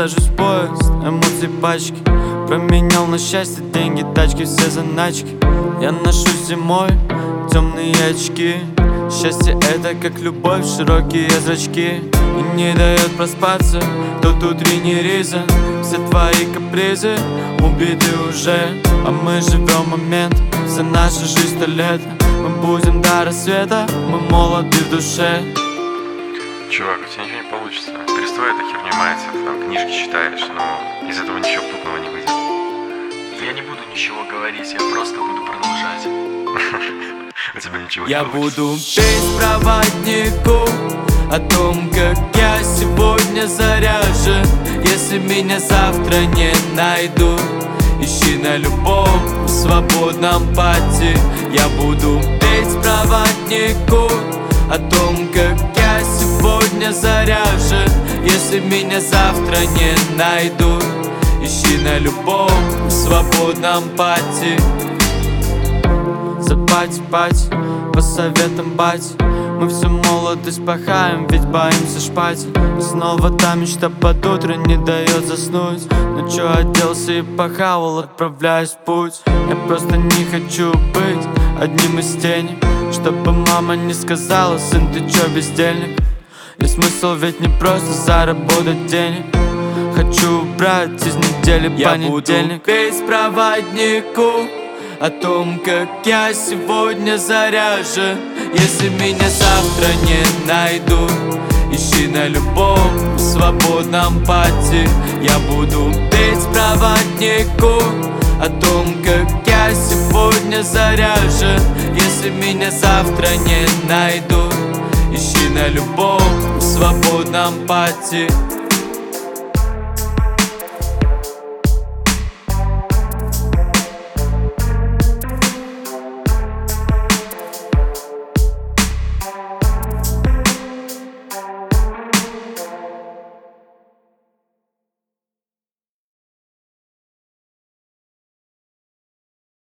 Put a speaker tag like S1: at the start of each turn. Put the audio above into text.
S1: сажусь в поезд, эмоций пачки. Променял на счастье деньги, тачки, все заначки. Я ношу зимой темные очки. Счастье это как любовь, широкие зрачки. И не дает проспаться тот утренний риза. Все твои капризы убиты уже, а мы живем момент. Вся наша жизнь 100 лет. Мы будем до рассвета, мы молоды в душе.
S2: Чувак, у тебя ничего не получится. Перестой этой херней маяться, ты там книжки читаешь, но из этого ничего путного не выйдет.
S3: Я не буду ничего говорить, я просто буду продолжать.
S2: У тебя ничего не
S1: Я
S2: получится.
S1: буду петь проводнику о том, как я сегодня заряжен. Если меня завтра не найдут, ищи на любом свободном пати. Я буду петь проводнику о том, как я сегодня заряжен. Если меня завтра не найдут, ищи на любом свободном пати. Пать, по советам бать. Мы всю молодость пахаем, ведь боимся шпать. Снова та мечта под утро не дает заснуть. Ну чё, оделся и похавал, отправляюсь в путь. Я просто не хочу быть одним из теней, чтобы мама не сказала: сын, ты чё, бездельник? И смысл ведь не просто заработать денег. Хочу убрать из недели понедельник. Я буду петь проводнику о том, как я сегодня заряжен. Если меня завтра не найдут, ищи на любом свободном пати. Я буду петь проводнику о том, как я сегодня заряжен. Если меня завтра не найдут, ищи на любом свободном пати.